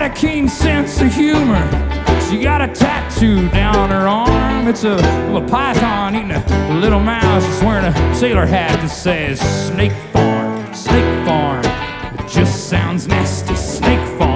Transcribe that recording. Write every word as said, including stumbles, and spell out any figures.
a keen sense of humor. She got a tattoo down her arm. It's a little python eating a little mouse. She's wearing a sailor hat that says Snake Farm, Snake Farm. It just sounds nasty, Snake Farm.